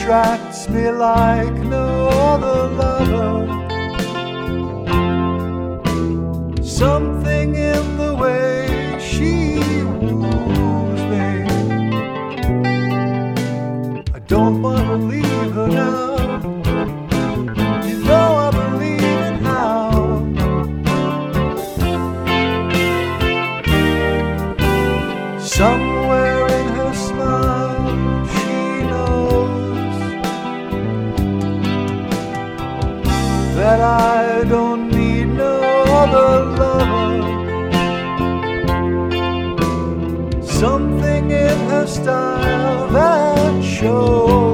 attracts me like no other lover. Something in the way she woos me. I don't want to leave her now. You know I believe in how. Somewhere in her smile she knows that I don't need no other lover. Something in her style that shows